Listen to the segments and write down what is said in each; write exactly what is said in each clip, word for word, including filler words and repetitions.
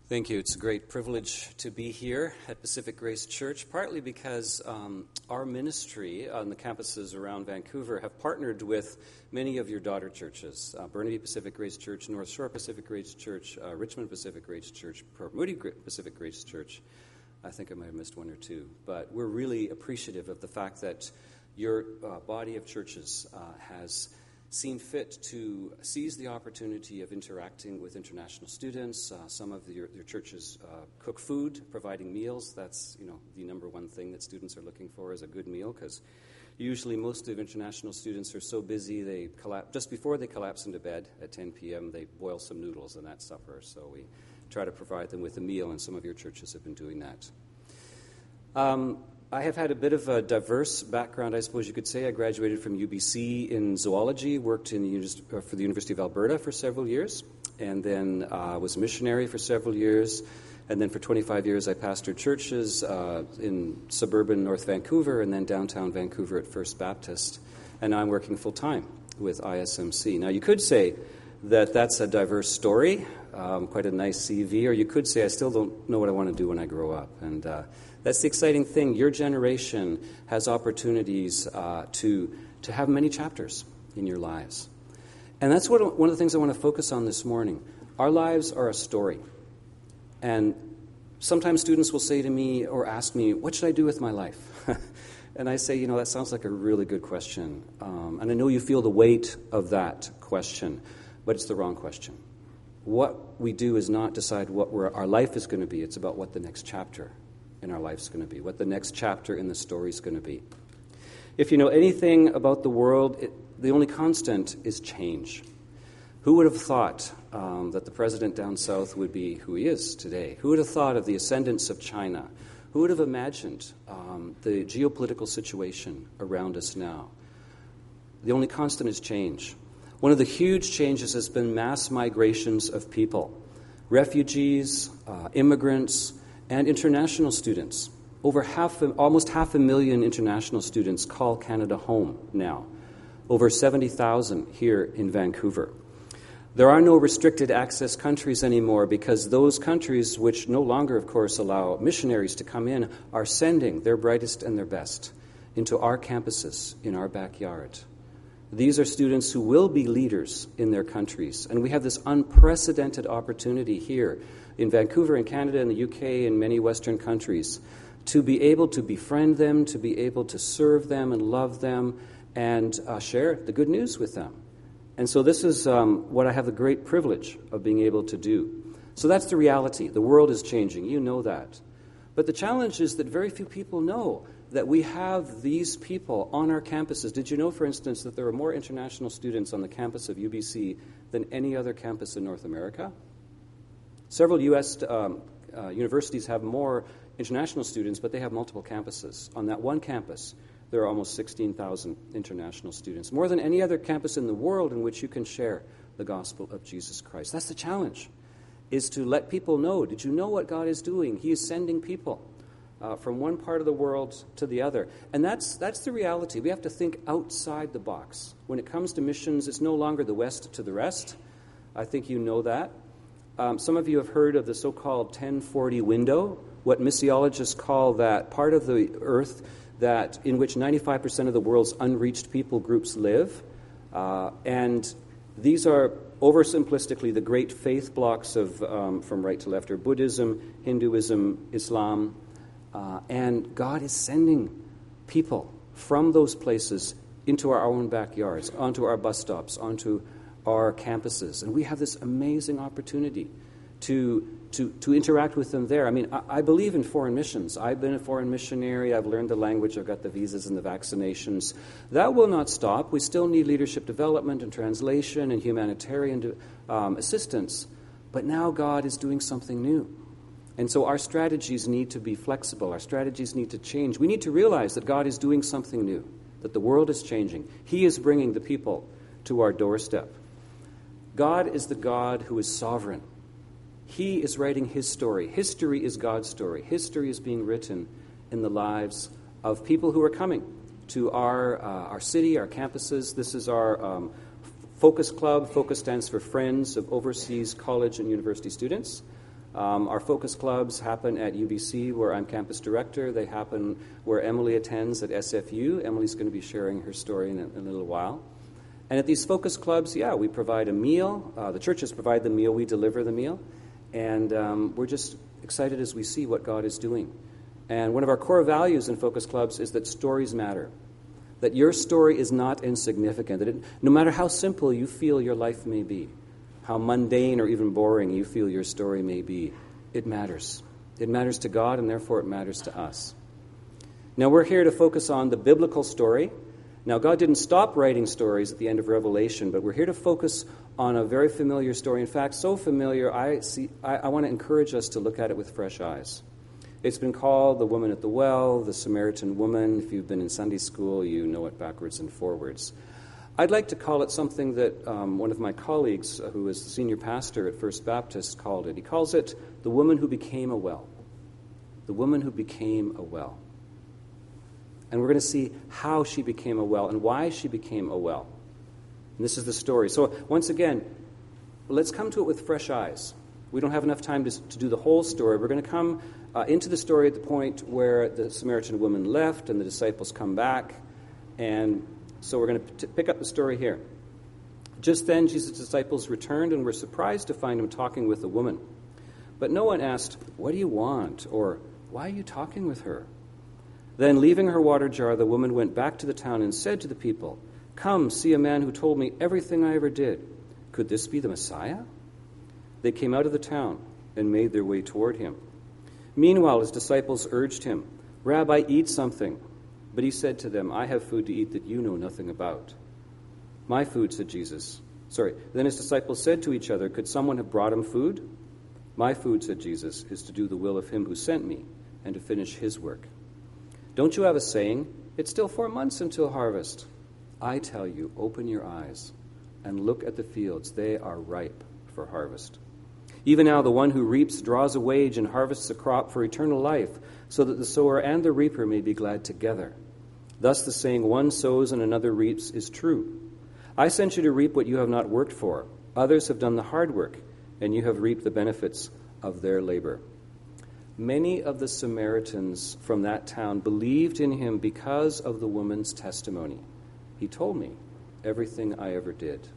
Thank you. It's a great privilege to be here at Pacific Grace Church, partly because um, our ministry on the campuses around Vancouver have partnered with many of your daughter churches, uh, Burnaby Pacific Grace Church, North Shore Pacific Grace Church, uh, Richmond Pacific Grace Church, Port Moody Pacific Grace Church. I think I might have missed one or two. But we're really appreciative of the fact that your uh, body of churches uh, has seen fit to seize the opportunity of interacting with international students. Uh, some of your, your churches uh, cook food, providing meals. That's, you know, the number one thing that students are looking for is a good meal, because usually most of international students are so busy they collapse just before they collapse into bed at ten p.m. They boil some noodles and that's supper. So we try to provide them with a meal, and some of your churches have been doing that. Um, I have had a bit of a diverse background, I suppose you could say. I graduated from U B C in zoology, worked in the, uh, for the University of Alberta for several years, and then uh, was a missionary for several years. And then for twenty-five years, I pastored churches uh, in suburban North Vancouver and then downtown Vancouver at First Baptist. And now I'm working full-time with I S M C. Now, you could say that that's a diverse story, um, quite a nice C V, or you could say I still don't know what I want to do when I grow up. And uh, that's the exciting thing. Your generation has opportunities uh, to to have many chapters in your lives. And that's what one of the things I want to focus on this morning. Our lives are a story. And sometimes students will say to me or ask me, what should I do with my life? And I say, you know, that sounds like a really good question. Um, and I know you feel the weight of that question, but it's the wrong question. What we do is not decide what we're, our life is going to be. It's about what the next chapter in our life is going to be, what the next chapter in the story is going to be. If you know anything about the world, it, the only constant is change. Who would have thought um, that the president down south would be who he is today? Who would have thought of the ascendance of China? Who would have imagined um, the geopolitical situation around us now? The only constant is change. One of the huge changes has been mass migrations of people, refugees, uh, immigrants, and international students. Over half, almost half a million international students call Canada home now. Over seventy thousand here in Vancouver. There are no restricted access countries anymore, because those countries, which no longer, of course, allow missionaries to come in, are sending their brightest and their best into our campuses, in our backyard. These are students who will be leaders in their countries. And we have this unprecedented opportunity here in Vancouver, in Canada, in the U K, in many Western countries, to be able to befriend them, to be able to serve them and love them, and uh, share the good news with them. And so this is um, what I have the great privilege of being able to do. So that's the reality. The world is changing. You know that. But the challenge is that very few people know that we have these people on our campuses. Did you know, for instance, that there are more international students on the campus of U B C than any other campus in North America? Several U S um, uh, universities have more international students, but they have multiple campuses. On that one campus, there are almost sixteen thousand international students, more than any other campus in the world in which you can share the gospel of Jesus Christ. That's the challenge, is to let people know. Did you know what God is doing? He is sending people uh, from one part of the world to the other. And that's that's the reality. We have to think outside the box. When it comes to missions, it's no longer the West to the rest. I think you know that. Um, some of you have heard of the so-called ten forty window, what missiologists call that part of the earth that in which ninety-five percent of the world's unreached people groups live. Uh, and these are, oversimplistically, the great faith blocks of um, from right to left are Buddhism, Hinduism, Islam. Uh, and God is sending people from those places into our own backyards, onto our bus stops, onto our campuses. And we have this amazing opportunity to to to interact with them there. I mean, I, I believe in foreign missions. I've been a foreign missionary. I've learned the language. I've got the visas and the vaccinations. That will not stop. We still need leadership development and translation and humanitarian um, assistance. But now God is doing something new. And so our strategies need to be flexible. Our strategies need to change. We need to realize that God is doing something new, that the world is changing. He is bringing the people to our doorstep. God is the God who is sovereign. He is writing His story. History is God's story. History is being written in the lives of people who are coming to our uh, our city, our campuses. This is our um, Focus Club. Focus stands for Friends of Overseas College and University Students. Um, our focus clubs happen at U B C, where I'm campus director. They happen where Emily attends at S F U. Emily's going to be sharing her story in a, in a little while. And at these focus clubs, yeah, we provide a meal. Uh, the churches provide the meal. We deliver the meal. And um, we're just excited as we see what God is doing. And one of our core values in focus clubs is that stories matter, that your story is not insignificant, that it, no matter how simple you feel your life may be, how mundane or even boring you feel your story may be, it matters. It matters to God, and therefore it matters to us. Now, we're here to focus on the biblical story. Now, God didn't stop writing stories at the end of Revelation, but we're here to focus on a very familiar story. In fact, so familiar, I see. I, I want to encourage us to look at it with fresh eyes. It's been called the woman at the well, the Samaritan woman. If you've been in Sunday school, you know it backwards and forwards. I'd like to call it something that um, one of my colleagues, uh, who is the senior pastor at First Baptist, called it. He calls it the woman who became a well. The woman who became a well. And we're going to see how she became a well and why she became a well. And this is the story. So once again, let's come to it with fresh eyes. We don't have enough time to, to do the whole story. We're going to come uh, into the story at the point where the Samaritan woman left and the disciples come back. And so we're going to p- pick up the story here. Just then, Jesus' disciples returned and were surprised to find him talking with the woman. But no one asked, "What do you want?" or "Why are you talking with her?" Then, leaving her water jar, the woman went back to the town and said to the people, "Come, see a man who told me everything I ever did. Could this be the Messiah?" They came out of the town and made their way toward him. Meanwhile, his disciples urged him, "Rabbi, eat something." But he said to them, "I have food to eat that you know nothing about." "My food," said Jesus. Sorry. Then his disciples said to each other, "Could someone have brought him food?" "My food," said Jesus, "is to do the will of him who sent me and to finish his work. Don't you have a saying, 'It's still four months until harvest'? I tell you, open your eyes and look at the fields. They are ripe for harvest. Even now the one who reaps draws a wage and harvests a crop for eternal life, so that the sower and the reaper may be glad together. Thus the saying, 'One sows and another reaps,' is true. I sent you to reap what you have not worked for. Others have done the hard work, and you have reaped the benefits of their labor." Many of the Samaritans from that town believed in him because of the woman's testimony. "He told me everything I ever did."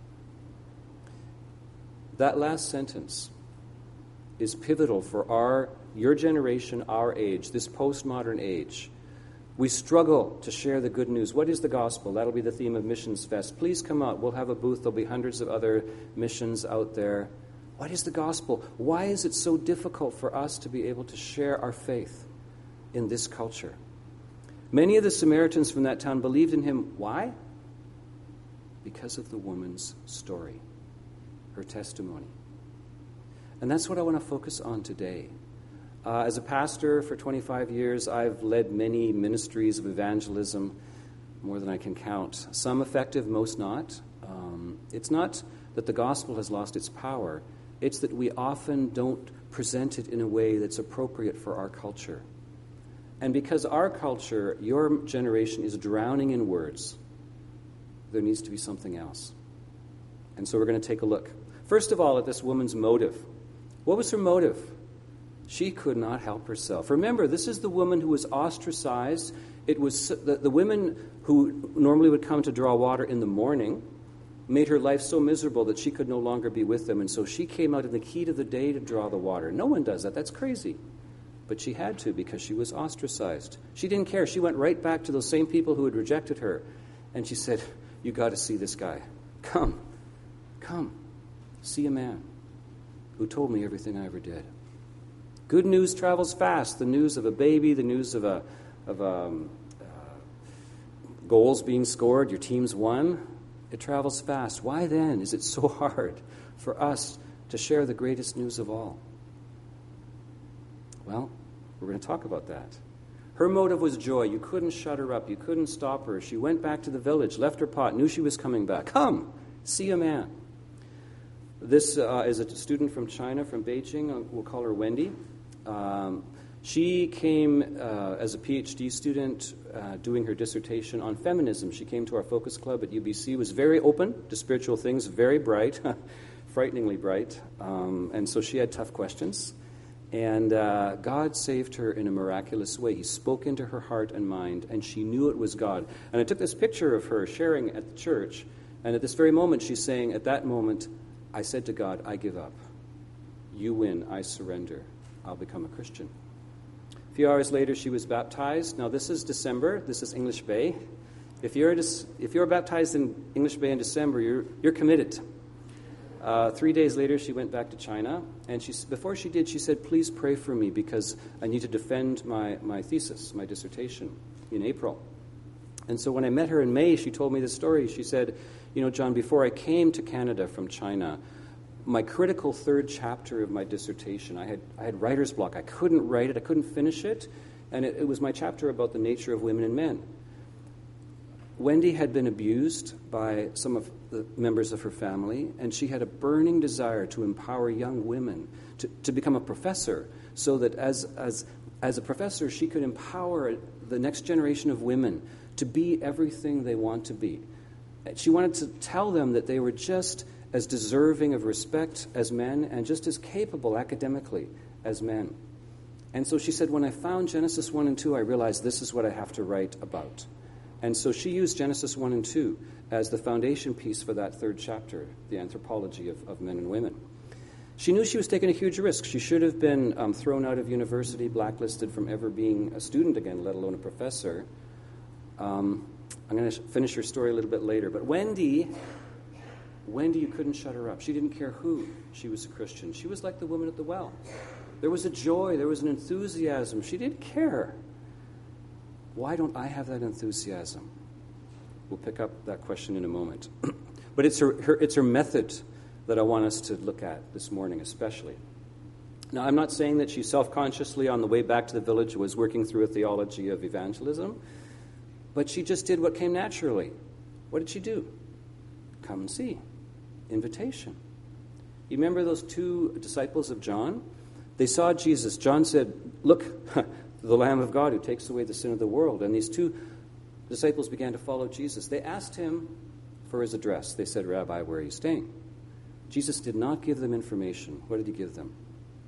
That last sentence is pivotal for our, your generation, our age, this postmodern age. We struggle to share the good news. What is the gospel? That'll be the theme of Missions Fest. Please come out. We'll have a booth. There'll be hundreds of other missions out there. What is the gospel? Why is it so difficult for us to be able to share our faith in this culture? Many of the Samaritans from that town believed in him. Why? Because of the woman's story, her testimony. And that's what I want to focus on today. Uh, as a pastor for twenty-five years, I've led many ministries of evangelism, more than I can count. Some effective, most not. Um, it's not that the gospel has lost its power. It's that we often don't present it in a way that's appropriate for our culture. And because our culture, your generation, is drowning in words, there needs to be something else. And so we're going to take a look. First of all, at this woman's motive. What was her motive? She could not help herself. Remember, this is the woman who was ostracized. It was the, the women who normally would come to draw water in the morning made her life so miserable that she could no longer be with them. And so she came out in the heat of the day to draw the water. No one does that. That's crazy. But she had to because she was ostracized. She didn't care. She went right back to those same people who had rejected her. And she said, "You got to see this guy. Come, come, see a man who told me everything I ever did." Good news travels fast. The news of a baby, the news of a of um, uh, goals being scored, your team's won. It travels fast. Why then is it so hard for us to share the greatest news of all? Well, we're going to talk about that. Her motive was joy. You couldn't shut her up. You couldn't stop her. She went back to the village, left her pot, knew she was coming back. Come, see a man. This uh, is a student from China, from Beijing. We'll call her Wendy. Um, she came uh, as a PhD student uh, doing her dissertation on feminism. She came to our focus club at U B C, was very open to spiritual things, very bright, frighteningly bright, um, and so she had tough questions. And uh, God saved her in a miraculous way. He spoke into her heart and mind, and she knew it was God. And I took this picture of her sharing at the church, and at this very moment, she's saying, at that moment, I said to God, I give up. You win. I surrender. I'll become a Christian. A few hours later, she was baptized. Now, this is December. This is English Bay. If you're if you're baptized in English Bay in December, you're you're committed. Uh, three days later, she went back to China, and she before she did, she said, "Please pray for me because I need to defend my my thesis, my dissertation, in April." And so when I met her in May, she told me this story. She said, "You know, John, before I came to Canada from China, my critical third chapter of my dissertation, I had I had writer's block. I couldn't write it. I couldn't finish it, and it, it was my chapter about the nature of women and men." Wendy had been abused by some of the members of her family, and she had a burning desire to empower young women to, to become a professor, so that as, as, as a professor, she could empower the next generation of women to be everything they want to be. She wanted to tell them that they were just as deserving of respect as men and just as capable academically as men. And so she said, when I found Genesis one and two, I realized this is what I have to write about. And so she used Genesis one and two as the foundation piece for that third chapter, the anthropology of, of men and women. She knew she was taking a huge risk. She should have been um, thrown out of university, blacklisted from ever being a student again, let alone a professor. Um, I'm going to finish her story a little bit later. But Wendy, Wendy, you couldn't shut her up. She didn't care who she was a Christian. She was like the woman at the well. There was a joy. There was an enthusiasm. She didn't care. Why don't I have that enthusiasm? We'll pick up that question in a moment. But it's her, her, it's her method that I want us to look at this morning especially. Now, I'm not saying that she self-consciously on the way back to the village was working through a theology of evangelism, but she just did what came naturally. What did she do? Come and see. Invitation. You remember those two disciples of John? They saw Jesus. John said, look, the Lamb of God who takes away the sin of the world. And these two disciples began to follow Jesus. They asked him for his address. They said, Rabbi, where are you staying? Jesus did not give them information. What did he give them?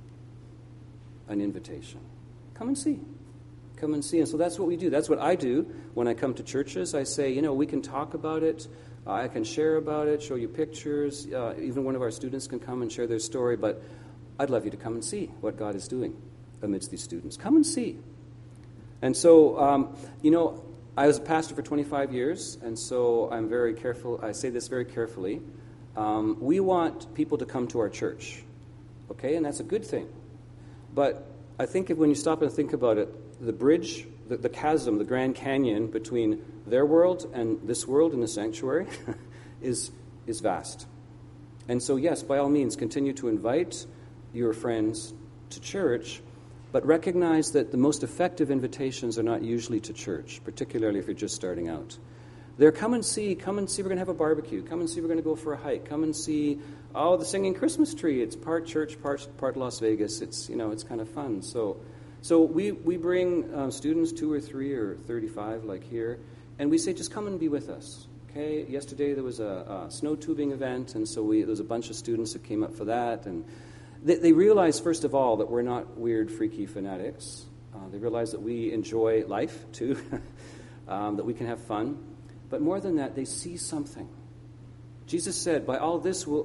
An invitation. Come and see. Come and see. And so that's what we do. That's what I do when I come to churches. I say, you know, we can talk about it. Uh, I can share about it, show you pictures. Uh, even one of our students can come and share their story. But I'd love you to come and see what God is doing amidst these students. Come and see. And so, um, you know, I was a pastor for twenty-five years, and so I'm very careful. I say this very carefully. Um, we want people to come to our church, okay? And that's a good thing. But I think if when you stop and think about it, the bridge, the, the chasm, the Grand Canyon between their world and this world in the sanctuary is is vast. And so, yes, by all means, continue to invite your friends to church, but recognize that the most effective invitations are not usually to church, particularly if you're just starting out. They're come and see, come and see, we're going to have a barbecue. Come and see, we're going to go for a hike. Come and see, oh, the singing Christmas tree. It's part church, part part Las Vegas. It's, you know, it's kind of fun. So so we, we bring uh, students, two or three or thirty-five like here, and we say, just come and be with us. Okay, yesterday there was a, a snow tubing event, and so we, there was a bunch of students that came up for that, and They, they realize, first of all, that we're not weird, freaky fanatics. Uh, they realize that we enjoy life, too, um, that we can have fun. But more than that, they see something. Jesus said, by all this will,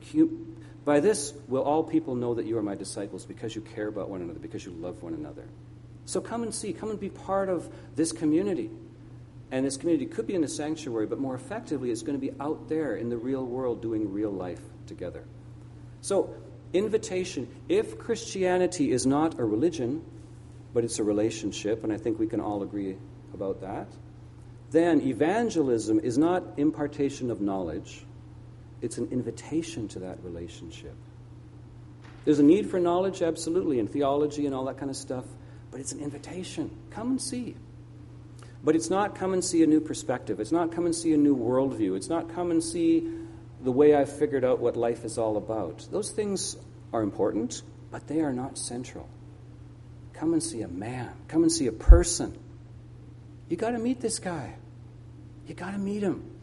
by this will all people know that you are my disciples, because you care about one another, because you love one another. So come and see, come and be part of this community. And this community could be in the sanctuary, but more effectively, it's going to be out there in the real world doing real life together. So, invitation. If Christianity is not a religion, but it's a relationship, and I think we can all agree about that, then evangelism is not impartation of knowledge. It's an invitation to that relationship. There's a need for knowledge, absolutely, and theology and all that kind of stuff, but it's an invitation. Come and see. But it's not come and see a new perspective. It's not come and see a new worldview. It's not come and see the way I've figured out what life is all about. Those things are important, but they are not central. Come and see a man. Come and see a person. You got to meet this guy. You got to meet him.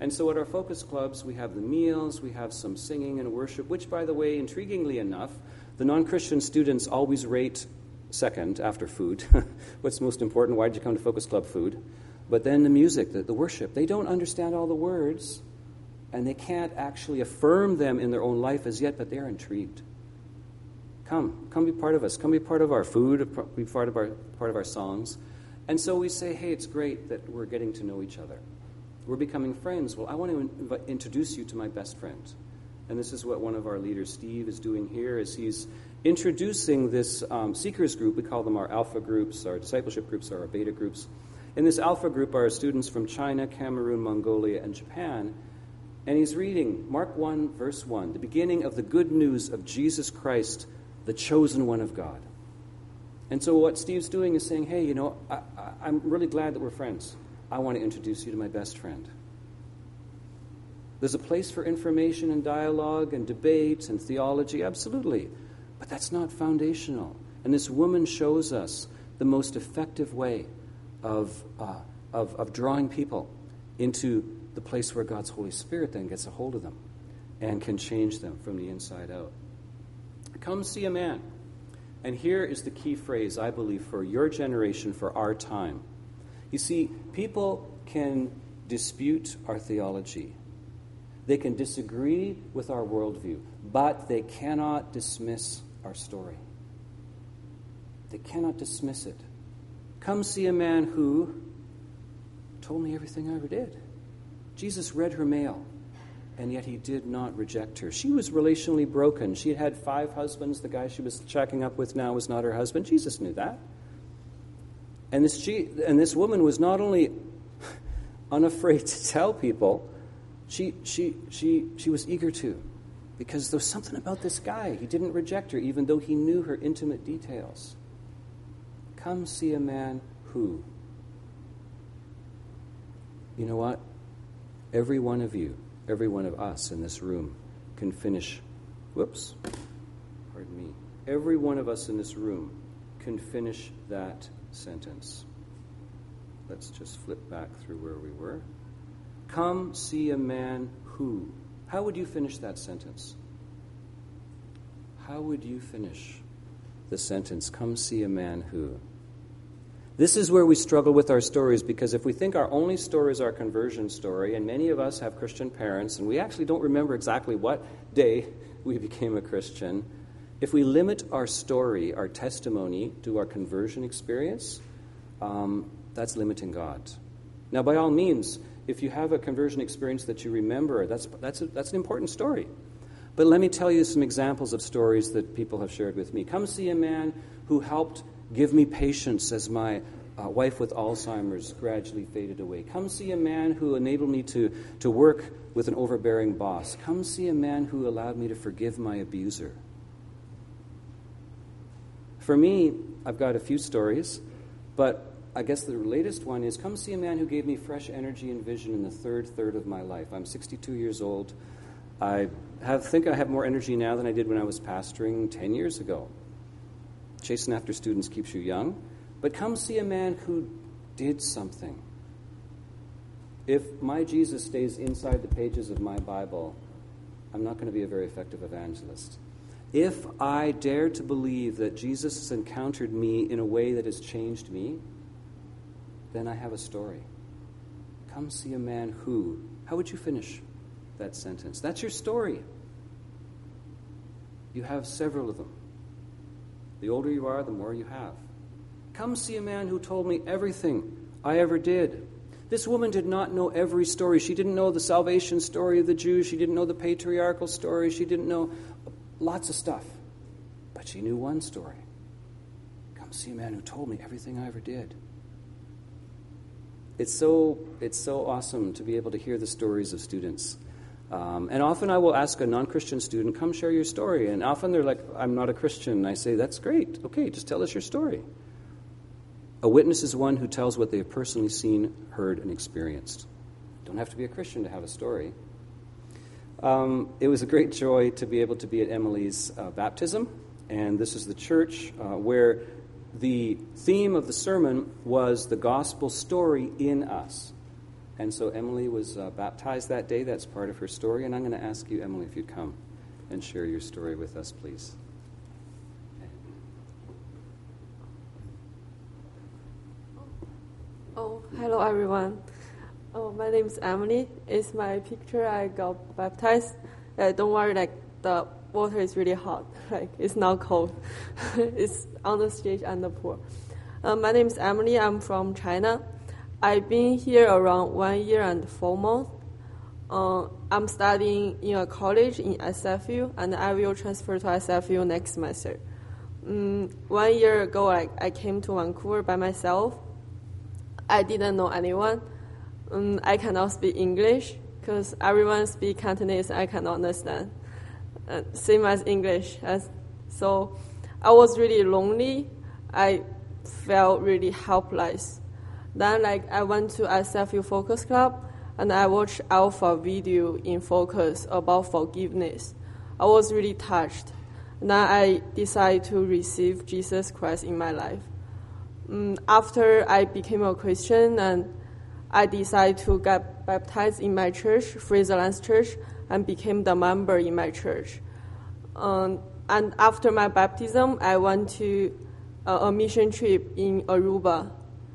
And so at our focus clubs, we have the meals, we have some singing and worship, which, by the way, intriguingly enough, the non-Christian students always rate second after food. What's most important? Why did you come to focus club? Food. But then the music, the, the worship. They don't understand all the words, and they can't actually affirm them in their own life as yet, but they're intrigued. Come, come be part of us. Come be part of our food, be part of our, part of our songs. And so we say, hey, it's great that we're getting to know each other. We're becoming friends. Well, I want to inv- introduce you to my best friend. And this is what one of our leaders, Steve, is doing here, is he's introducing this um, seekers group. We call them our alpha groups, our discipleship groups, or our beta groups. In this alpha group are students from China, Cameroon, Mongolia, and Japan. And he's reading Mark one, verse one, the beginning of the good news of Jesus Christ, the chosen one of God. And so what Steve's doing is saying, hey, you know, I, I, I'm really glad that we're friends. I want to introduce you to my best friend. There's a place for information and dialogue and debate and theology, absolutely. But that's not foundational. And this woman shows us the most effective way of, uh, of, of drawing people into the place where God's Holy Spirit then gets a hold of them and can change them from the inside out. Come see a man. And here is the key phrase, I believe, for your generation, for our time. You see, people can dispute our theology. They can disagree with our worldview, but they cannot dismiss our story. They cannot dismiss it. Come see a man who told me everything I ever did. Jesus read her mail, and yet he did not reject her. She was relationally broken. She had had five husbands. The guy she was checking up with now was not her husband. Jesus knew that. And this, she, and this woman was not only unafraid to tell people, she, she, she, she was eager to, because there was something about this guy. He didn't reject her, even though he knew her intimate details. Come see a man who. You know what? Every one of you, every one of us in this room can finish, whoops, pardon me. Every one of us in this room can finish that sentence. Let's just flip back through where we were. Come see a man who. How would you finish that sentence? How would you finish the sentence, come see a man who? This is where we struggle with our stories, because if we think our only story is our conversion story, and many of us have Christian parents, and we actually don't remember exactly what day we became a Christian, if we limit our story, our testimony, to our conversion experience, um, that's limiting God. Now, by all means, if you have a conversion experience that you remember, that's that's a, that's an important story. But let me tell you some examples of stories that people have shared with me. Come see a man who helped give me patience as my uh, wife with Alzheimer's gradually faded away. Come see a man who enabled me to, to work with an overbearing boss. Come see a man who allowed me to forgive my abuser. For me, I've got a few stories, but I guess the latest one is, come see a man who gave me fresh energy and vision in the third third of my life. I'm sixty-two years old. I have, think I have more energy now than I did when I was pastoring ten years ago. Chasing after students keeps you young. But come see a man who did something. If my Jesus stays inside the pages of my Bible, I'm not going to be a very effective evangelist. If I dare to believe that Jesus has encountered me in a way that has changed me, then I have a story. Come see a man who. How would you finish that sentence? That's your story. You have several of them. The older you are, the more you have. Come see a man who told me everything I ever did. This woman did not know every story. She didn't know the salvation story of the Jews. She didn't know the patriarchal story. She didn't know lots of stuff. But she knew one story. Come see a man who told me everything I ever did. It's so it's so awesome to be able to hear the stories of students. Um, and often I will ask a non-Christian student, come share your story. And often they're like, I'm not a Christian. And I say, that's great. Okay, just tell us your story. A witness is one who tells what they have personally seen, heard, and experienced. Don't have to be a Christian to have a story. Um, it was a great joy to be able to be at Emily's uh, baptism. And this is the church uh, where the theme of the sermon was the gospel story in us. And so Emily was uh, baptized that day. That's part of her story. And I'm going to ask you, Emily, if you'd come and share your story with us, please. Oh, hello, everyone. Oh, my name is Emily. It's my picture. I got baptized. Uh, don't worry, like, the water is really hot. Like, it's not cold. It's on the stage and the pool. Uh, my name is Emily. I'm from China. I've been here around one year and four months. Uh, I'm studying in a college in S F U, and I will transfer to S F U next semester. Um, one year ago, like, I came to Vancouver by myself. I didn't know anyone. Um, I cannot speak English because everyone speaks Cantonese. I cannot understand. Uh, same as English. As, so I was really lonely. I felt really helpless. Then, like, I went to S F U Focus Club, and I watched Alpha video in Focus about forgiveness. I was really touched. Then I decided to receive Jesus Christ in my life. Um, after I became a Christian, and I decided to get baptized in my church, Fraser Lance Church, and became the member in my church. Um, and after my baptism, I went to a, a mission trip in Aruba.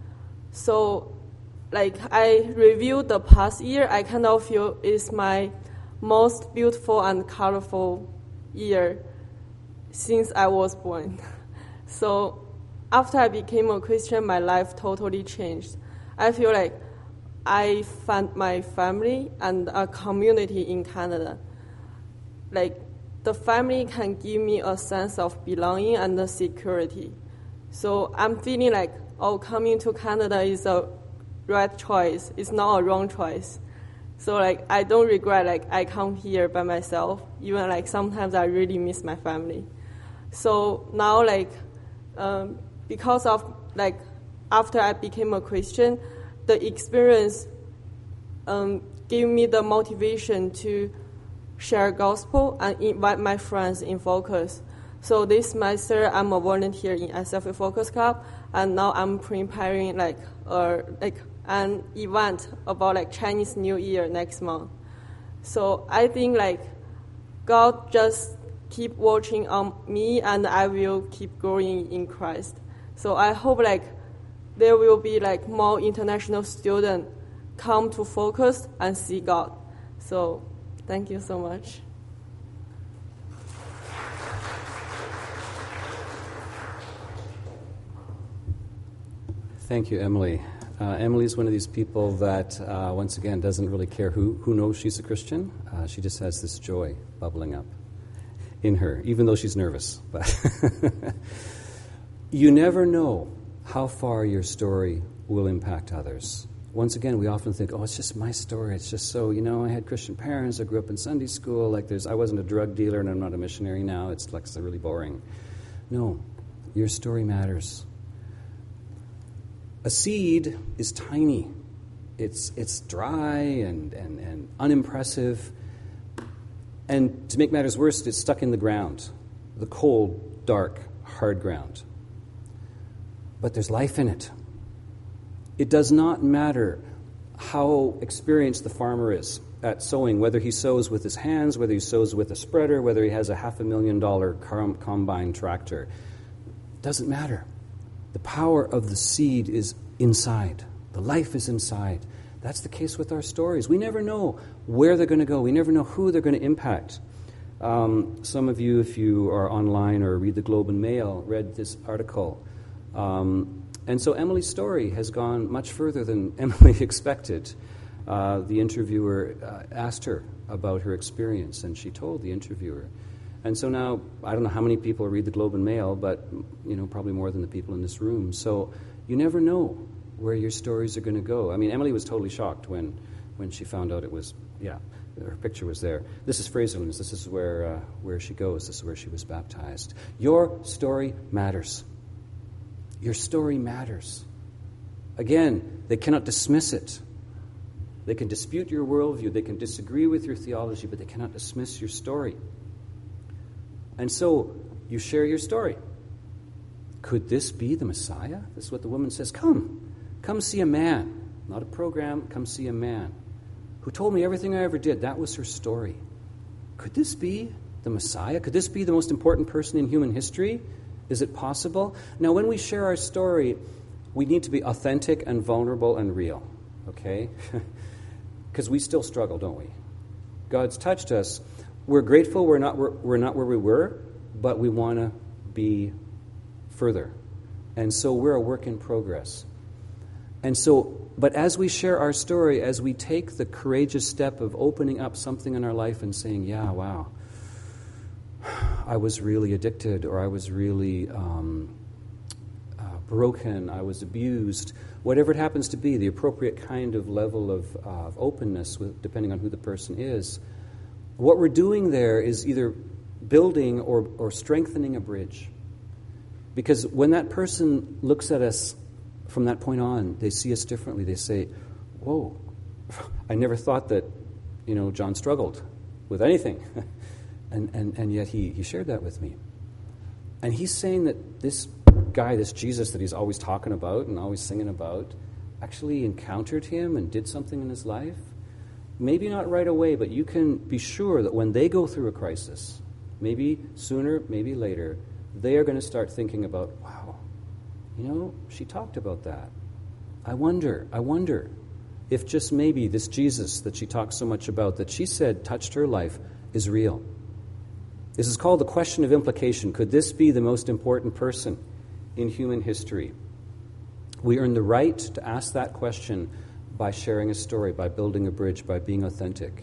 So, like, I reviewed the past year, I kind of feel it's my most beautiful and colorful year since I was born. So, after I became a Christian, my life totally changed. I feel like I found my family and a community in Canada. Like, the family can give me a sense of belonging and security. So I'm feeling like, oh, coming to Canada is a right choice. It's not a wrong choice. So, like, I don't regret, like, I come here by myself. Even, like, sometimes I really miss my family. So now, like, um, because of, like, after I became a Christian, the experience um, gave me the motivation to share gospel and invite my friends in Focus. So this semester, I'm a volunteer in S F U Focus Club, and now I'm preparing, like, a, like an event about, like, Chinese New Year next month. So I think, like, God just keep watching on me, and I will keep growing in Christ. So I hope, like, there will be, like, more international students come to Focus and see God. So thank you so much. Thank you, Emily. Uh, Emily is one of these people that, uh, once again, doesn't really care who, who knows she's a Christian. Uh, she just has this joy bubbling up in her, even though she's nervous. But you never know how far your story will impact others. Once again, we often think, oh, it's just my story. It's just so, you know, I had Christian parents. I grew up in Sunday school. Like, there's, I wasn't a drug dealer, and I'm not a missionary now. It's like, it's really boring. No, your story matters. A seed is tiny. It's it's dry and, and, and unimpressive. And to make matters worse, it's stuck in the ground, the cold, dark, hard ground. But there's life in it. It does not matter how experienced the farmer is at sowing, whether he sows with his hands, whether he sows with a spreader, whether he has a half a million dollar combine tractor. It doesn't matter. The power of the seed is inside. The life is inside. That's the case with our stories. We never know where they're going to go. We never know who they're going to impact. Um, some of you, if you are online or read the Globe and Mail, read this article. Um, and so Emily's story has gone much further than Emily expected. Uh, the interviewer uh, asked her about her experience, and she told the interviewer. And so now, I don't know how many people read the Globe and Mail, but, you know, probably more than the people in this room. So you never know where your stories are going to go. I mean, Emily was totally shocked when, when she found out it was, yeah, her picture was there. This is Fraserlands. This is where, uh, where she goes. This is where she was baptized. Your story matters. Your story matters. Again, they cannot dismiss it. They can dispute your worldview. They can disagree with your theology, but they cannot dismiss your story. And so you share your story. Could this be the Messiah? This is what the woman says. Come, come see a man not a program. Come see a man who told me everything I ever did. That was her story. Could this be the Messiah? Could this be the most important person in human history? Is it possible? Now, when we share our story, we need to be authentic and vulnerable and real, okay? Because we still struggle, don't we? God's touched us. We're grateful we're not, we're, we're not where we were, but we want to be further. And so we're a work in progress. And so, but as we share our story, as we take the courageous step of opening up something in our life and saying, yeah, wow, I was really addicted, or I was really um, uh, broken, I was abused, whatever it happens to be, the appropriate kind of level of, uh, of openness, with, depending on who the person is, what we're doing there is either building or, or strengthening a bridge. Because when that person looks at us from that point on, they see us differently. They say, whoa, I never thought that, you know, John struggled with anything. And, and and yet he, he shared that with me. And he's saying that this guy, this Jesus that he's always talking about and always singing about, actually encountered him and did something in his life. Maybe not right away, but you can be sure that when they go through a crisis, maybe sooner, maybe later, they are going to start thinking about, wow, you know, she talked about that. I wonder, I wonder if just maybe this Jesus that she talks so much about, that she said touched her life, is real. This is called the question of implication. Could this be the most important person in human history? We earn the right to ask that question by sharing a story, by building a bridge, by being authentic.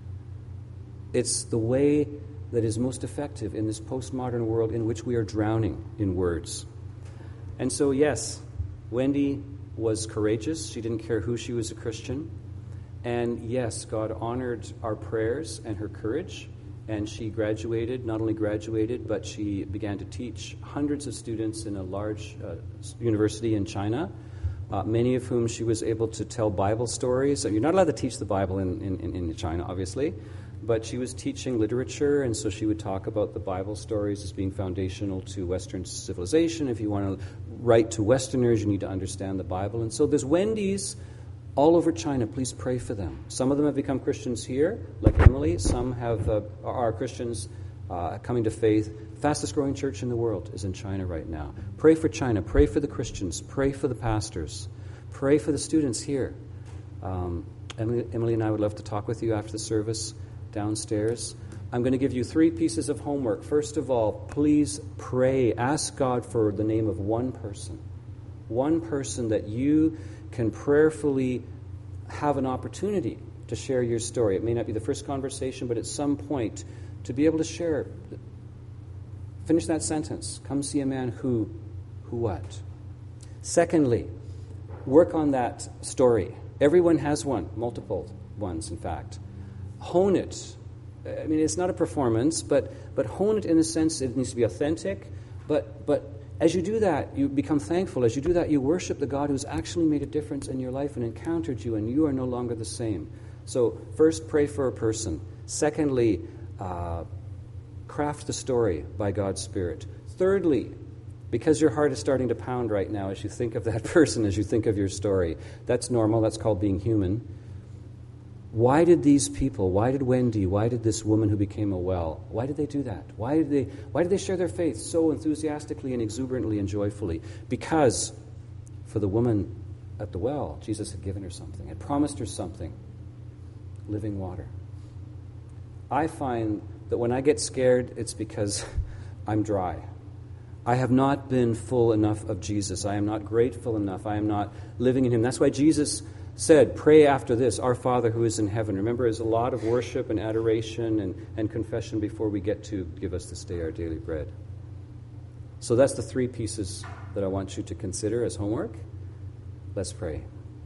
It's the way that is most effective in this postmodern world in which we are drowning in words. And so, yes, Wendy was courageous. She didn't care who she was a Christian. And yes, God honored our prayers and her courage. And she graduated, not only graduated, but she began to teach hundreds of students in a large uh, university in China, uh, many of whom she was able to tell Bible stories. So you're not allowed to teach the Bible in, in, in China, obviously, but she was teaching literature, and so she would talk about the Bible stories as being foundational to Western civilization. If you want to write to Westerners, you need to understand the Bible. And so there's Wendy's all over China. Please pray for them. Some of them have become Christians here, like Emily. Some have uh, are Christians uh, coming to faith. Fastest growing church in the world is in China right now. Pray for China. Pray for the Christians. Pray for the pastors. Pray for the students here. Um, Emily, Emily and I would love to talk with you after the service downstairs. I'm going to give you three pieces of homework. First of all, please pray. Ask God for the name of one person. One person that you can prayerfully have an opportunity to share your story. It may not be the first conversation, but at some point to be able to share. Finish that sentence. Come see a man who, who what? Secondly, work on that story. Everyone has one, multiple ones, in fact. Hone it. I mean, it's not a performance, but but hone it in the sense it needs to be authentic, but but as you do that, you become thankful. As you do that, you worship the God who's actually made a difference in your life and encountered you, and you are no longer the same. So first, pray for a person. Secondly, uh, craft the story by God's Spirit. Thirdly, because your heart is starting to pound right now as you think of that person, as you think of your story, that's normal. That's called being human. Why did these people, why did Wendy, why did this woman who became a well, why did they do that? Why did they why did they share their faith so enthusiastically and exuberantly and joyfully? Because for the woman at the well, Jesus had given her something, had promised her something, living water. I find that when I get scared, it's because I'm dry. I have not been full enough of Jesus. I am not grateful enough. I am not living in Him. That's why Jesus said, pray after this, our Father who is in heaven. Remember, there's a lot of worship and adoration and, and confession before we get to give us this day our daily bread. So that's the three pieces that I want you to consider as homework. Let's pray.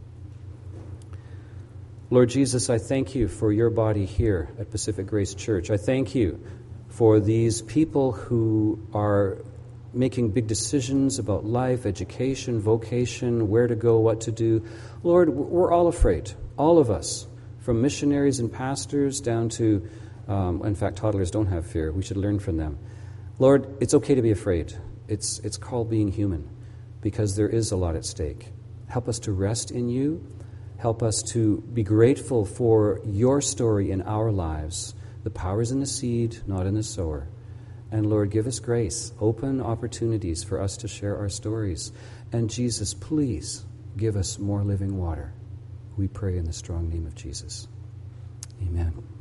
Lord Jesus, I thank you for your body here at Pacific Grace Church. I thank you for these people who are making big decisions about life, education, vocation, where to go, what to do. Lord, we're all afraid, all of us, from missionaries and pastors down to, um, in fact, toddlers don't have fear. We should learn from them. Lord, it's okay to be afraid. It's, it's called being human because there is a lot at stake. Help us to rest in you. Help us to be grateful for your story in our lives. The power is in the seed, not in the sower. And Lord, give us grace, open opportunities for us to share our stories. And Jesus, please give us more living water. We pray in the strong name of Jesus. Amen.